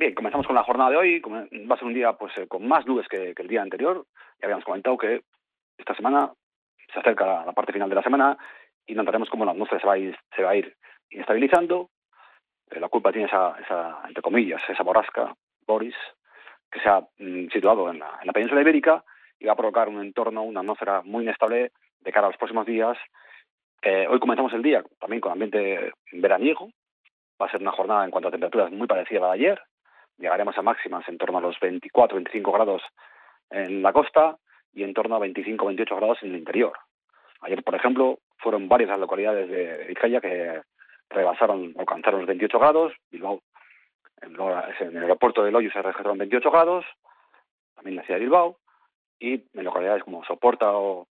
Bien, comenzamos con la jornada de hoy. Va a ser un día pues con más nubes que el día anterior. Ya habíamos comentado que esta semana se acerca la parte final de la semana y notaremos cómo la atmósfera se va a ir inestabilizando. La culpa tiene esa, entre comillas, esa borrasca, Boris, que se ha situado en la península ibérica y va a provocar un entorno, una atmósfera muy inestable de cara a los próximos días. Hoy comenzamos el día también con ambiente veraniego. Va a ser una jornada en cuanto a temperaturas muy parecida a la de ayer. Llegaremos a máximas en torno a los 24-25 grados en la costa y en torno a 25-28 grados en el interior. Ayer, por ejemplo, fueron varias las localidades de Vizcaya que alcanzaron los 28 grados. Bilbao, en el aeropuerto de Loiu se registraron 28 grados, también en la ciudad de Bilbao, y en localidades como Soporta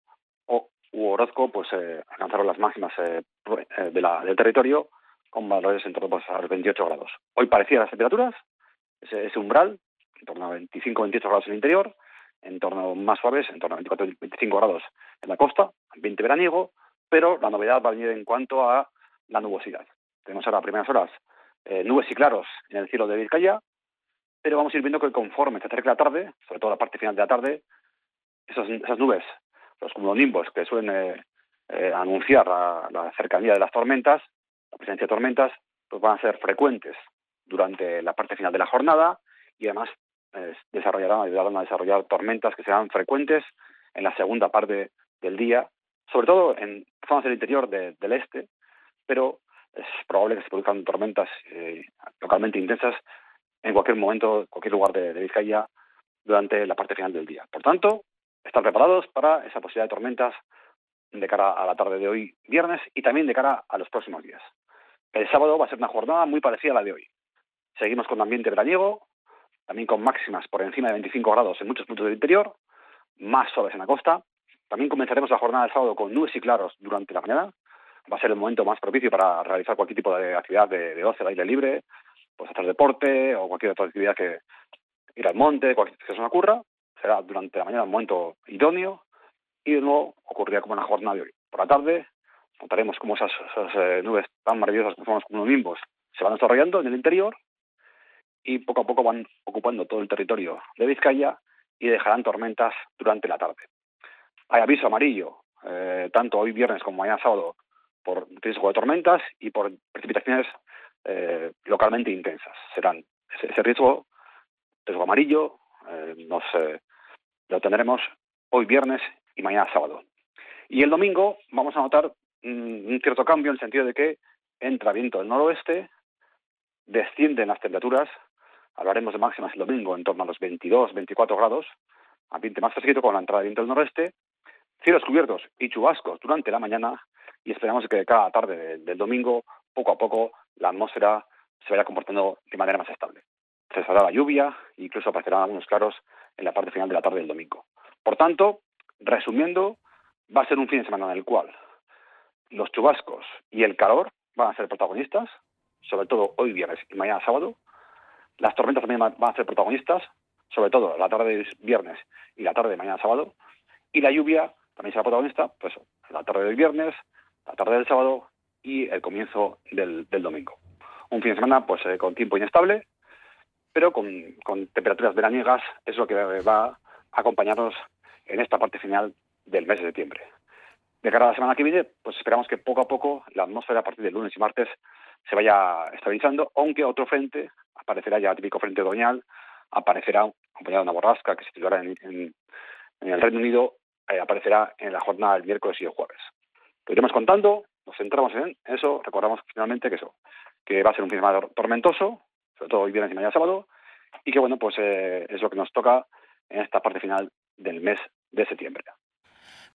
u Orozco pues alcanzaron las máximas del territorio con valores en torno pues, a los 28 grados. Hoy parecían las temperaturas, ese umbral, en torno a 25-28 grados en el interior, en torno más suaves, en torno a 24-25 grados en la costa, ambiente veraniego, pero la novedad va a venir en cuanto a la nubosidad. Tenemos ahora a primeras horas nubes y claros en el cielo de Vizcaya, pero vamos a ir viendo que conforme se acerque la tarde, sobre todo la parte final de la tarde, esas nubes, los cumulonimbos que suelen anunciar la cercanía de las tormentas, la presencia de tormentas, pues van a ser frecuentes durante la parte final de la jornada y además ayudarán a desarrollar tormentas que serán frecuentes en la segunda parte del día, sobre todo en zonas del interior del este, pero es probable que se produzcan tormentas localmente intensas en cualquier momento, cualquier lugar de Vizcaya durante la parte final del día. Por tanto, estar preparados para esa posibilidad de tormentas de cara a la tarde de hoy, viernes, y también de cara a los próximos días. El sábado va a ser una jornada muy parecida a la de hoy. Seguimos con ambiente veraniego, también con máximas por encima de 25 grados en muchos puntos del interior, más suaves en la costa. También comenzaremos la jornada del sábado con nubes y claros durante la mañana. Va a ser el momento más propicio para realizar cualquier tipo de actividad de ocio, de aire libre, pues hacer deporte o cualquier otra actividad que ir al monte, cualquier que se nos ocurra. Será durante la mañana un momento idóneo y de nuevo ocurrirá como en la jornada de hoy. Por la tarde notaremos cómo esas nubes tan maravillosas que formamos como nimbos se van desarrollando en el interior y poco a poco van ocupando todo el territorio de Vizcaya y dejarán tormentas durante la tarde. Hay aviso amarillo, tanto hoy viernes como mañana sábado, por riesgo de tormentas y por precipitaciones localmente intensas. Serán ese riesgo amarillo, lo tendremos hoy viernes y mañana sábado. Y el domingo vamos a notar un cierto cambio en el sentido de que entra viento del noroeste, descienden las temperaturas, hablaremos de máximas el domingo en torno a los 22-24 grados, ambiente más fresquito con la entrada de viento del noroeste, cielos cubiertos y chubascos durante la mañana y esperamos que cada tarde del domingo, poco a poco, la atmósfera se vaya comportando de manera más estable. Cesará la lluvia e incluso aparecerán algunos claros en la parte final de la tarde del domingo. Por tanto, resumiendo, va a ser un fin de semana en el cual los chubascos y el calor van a ser protagonistas, sobre todo hoy viernes y mañana sábado. Las tormentas también van a ser protagonistas, sobre todo la tarde de viernes y la tarde de mañana sábado. Y la lluvia también será protagonista, pues la tarde del viernes, la tarde del sábado y el comienzo del domingo. Un fin de semana pues con tiempo inestable, pero con temperaturas veraniegas, es lo que va a acompañarnos en esta parte final del mes de septiembre. De cara a la semana que viene, pues esperamos que poco a poco la atmósfera a partir del lunes y martes se vaya estabilizando, aunque otro frente aparecerá ya, típico frente otoñal, aparecerá acompañado de una borrasca que se situará en el Reino Unido, aparecerá en la jornada del miércoles y el jueves. Lo iremos contando, nos centramos en eso, recordamos finalmente que va a ser un fin de semana tormentoso, sobre todo hoy viernes y mañana sábado, y que bueno, pues es lo que nos toca en esta parte final del mes de septiembre.